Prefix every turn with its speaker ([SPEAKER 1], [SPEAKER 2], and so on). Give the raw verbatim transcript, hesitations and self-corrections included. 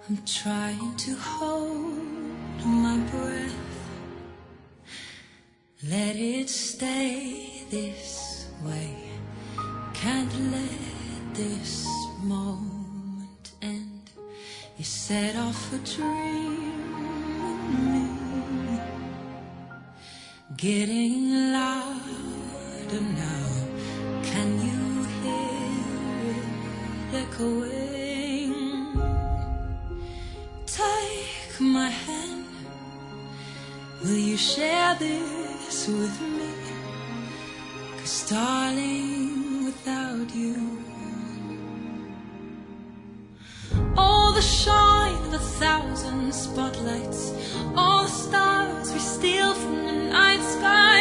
[SPEAKER 1] I'm trying to hold my breath. Let it stay this way. Can't let this moment end. You set off a dream in me, getting louder now. Can you hear it echoing? Take my hand. Will you share this with me? 'Cause darling, without you, all the shine of a thousand spotlights, all the stars we steal from the night sky,